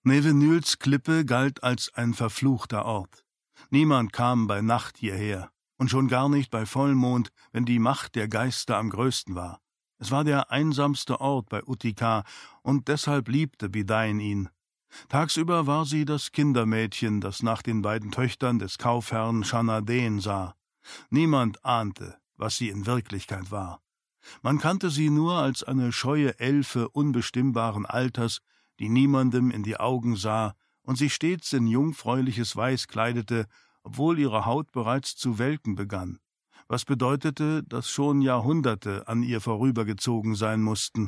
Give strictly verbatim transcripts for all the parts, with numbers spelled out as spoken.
Nevenyls Klippe galt als ein verfluchter Ort. Niemand kam bei Nacht hierher, und schon gar nicht bei Vollmond, wenn die Macht der Geister am größten war. Es war der einsamste Ort bei Utica, und deshalb liebte Bidain ihn. Tagsüber war sie das Kindermädchen, das nach den beiden Töchtern des Kaufherrn Schanarden sah. Niemand ahnte, was sie in Wirklichkeit war. Man kannte sie nur als eine scheue Elfe unbestimmbaren Alters, die niemandem in die Augen sah und sich stets in jungfräuliches Weiß kleidete, obwohl ihre Haut bereits zu welken begann, was bedeutete, dass schon Jahrhunderte an ihr vorübergezogen sein mussten.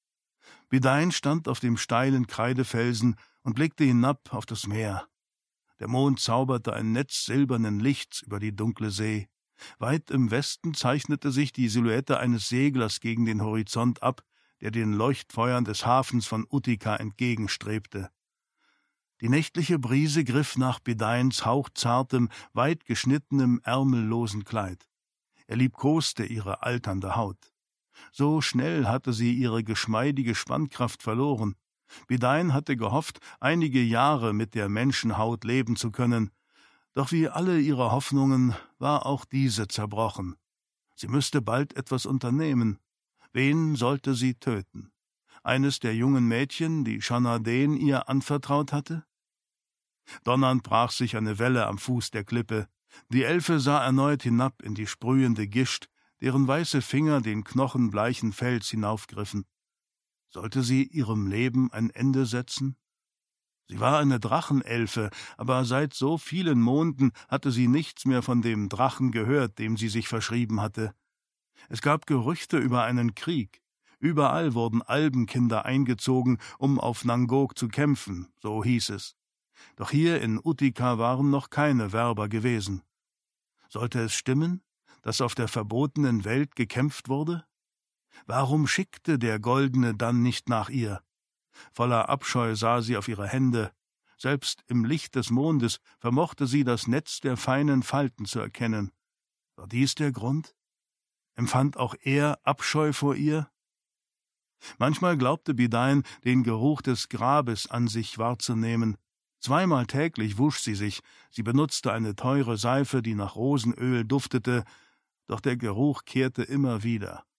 Bidain stand auf dem steilen Kreidefelsen und blickte hinab auf das Meer. Der Mond zauberte ein Netz silbernen Lichts über die dunkle See. Weit im Westen zeichnete sich die Silhouette eines Seglers gegen den Horizont ab, der den Leuchtfeuern des Hafens von Utica entgegenstrebte. Die nächtliche Brise griff nach Bidains hauchzartem, weit geschnittenem, ärmellosen Kleid. Er liebkoste ihre alternde Haut. So schnell hatte sie ihre geschmeidige Spannkraft verloren. Bidain hatte gehofft, einige Jahre mit der Menschenhaut leben zu können, doch wie alle ihre Hoffnungen war auch diese zerbrochen. Sie müsste bald etwas unternehmen. Wen sollte sie töten? Eines der jungen Mädchen, die Schanarden ihr anvertraut hatte? Donnernd brach sich eine Welle am Fuß der Klippe. Die Elfe sah erneut hinab in die sprühende Gischt, deren weiße Finger den knochenbleichen Fels hinaufgriffen. Sollte sie ihrem Leben ein Ende setzen? Sie war eine Drachenelfe, aber seit so vielen Monden hatte sie nichts mehr von dem Drachen gehört, dem sie sich verschrieben hatte. Es gab Gerüchte über einen Krieg. Überall wurden Albenkinder eingezogen, um auf Nangok zu kämpfen, so hieß es. Doch hier in Utica waren noch keine Werber gewesen. Sollte es stimmen, dass auf der verbotenen Welt gekämpft wurde? Warum schickte der Goldene dann nicht nach ihr? Voller Abscheu sah sie auf ihre Hände. Selbst im Licht des Mondes vermochte sie das Netz der feinen Falten zu erkennen. War dies der Grund? Empfand auch er Abscheu vor ihr? Manchmal glaubte Bidain, den Geruch des Grabes an sich wahrzunehmen. Zweimal täglich wusch sie sich, sie benutzte eine teure Seife, die nach Rosenöl duftete, doch der Geruch kehrte immer wieder.